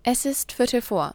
Es ist 15:45.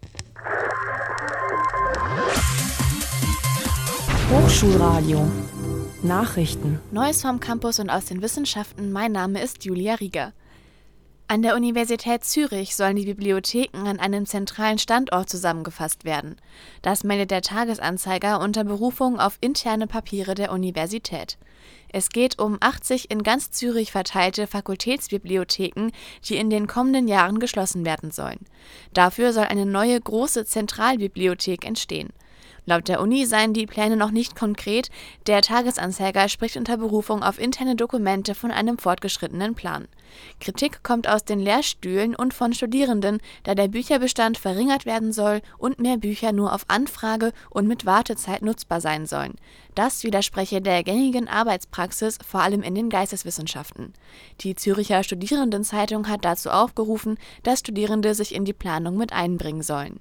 Hochschulradio. Nachrichten. Neues vom Campus und aus den Wissenschaften. Mein Name ist Julia Rieger. An der Universität Zürich sollen die Bibliotheken an einem zentralen Standort zusammengefasst werden. Das meldet der Tages-Anzeiger unter Berufung auf interne Papiere der Universität. Es geht um 80 in ganz Zürich verteilte Fakultätsbibliotheken, die in den kommenden Jahren geschlossen werden sollen. Dafür soll eine neue große Zentralbibliothek entstehen. Laut der Uni seien die Pläne noch nicht konkret, der Tages-Anzeiger spricht unter Berufung auf interne Dokumente von einem fortgeschrittenen Plan. Kritik kommt aus den Lehrstühlen und von Studierenden, da der Bücherbestand verringert werden soll und mehr Bücher nur auf Anfrage und mit Wartezeit nutzbar sein sollen. Das widerspreche der gängigen Arbeitspraxis, vor allem in den Geisteswissenschaften. Die Zürcher Studierendenzeitung hat dazu aufgerufen, dass Studierende sich in die Planung mit einbringen sollen.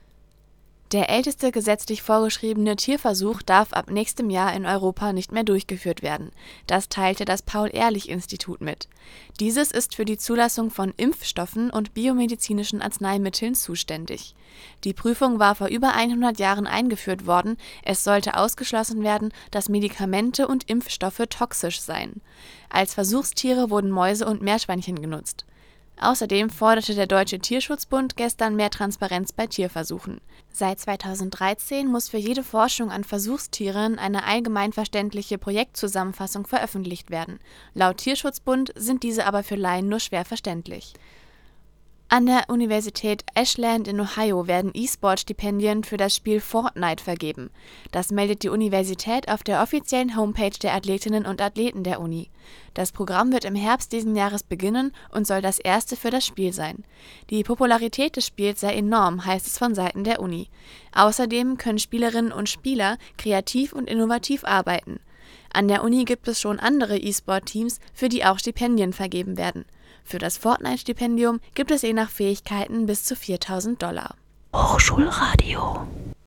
Der älteste gesetzlich vorgeschriebene Tierversuch darf ab nächstem Jahr in Europa nicht mehr durchgeführt werden. Das teilte das Paul-Ehrlich-Institut mit. Dieses ist für die Zulassung von Impfstoffen und biomedizinischen Arzneimitteln zuständig. Die Prüfung war vor über 100 Jahren eingeführt worden. Es sollte ausgeschlossen werden, dass Medikamente und Impfstoffe toxisch seien. Als Versuchstiere wurden Mäuse und Meerschweinchen genutzt. Außerdem forderte der Deutsche Tierschutzbund gestern mehr Transparenz bei Tierversuchen. Seit 2013 muss für jede Forschung an Versuchstieren eine allgemeinverständliche Projektzusammenfassung veröffentlicht werden. Laut Tierschutzbund sind diese aber für Laien nur schwer verständlich. An der Universität Ashland in Ohio werden E-Sport-Stipendien für das Spiel Fortnite vergeben. Das meldet die Universität auf der offiziellen Homepage der Athletinnen und Athleten der Uni. Das Programm wird im Herbst diesen Jahres beginnen und soll das erste für das Spiel sein. Die Popularität des Spiels sei enorm, heißt es von Seiten der Uni. Außerdem können Spielerinnen und Spieler kreativ und innovativ arbeiten. An der Uni gibt es schon andere E-Sport-Teams, für die auch Stipendien vergeben werden. Für das Fortnite-Stipendium gibt es je nach Fähigkeiten bis zu $4.000. Hochschulradio.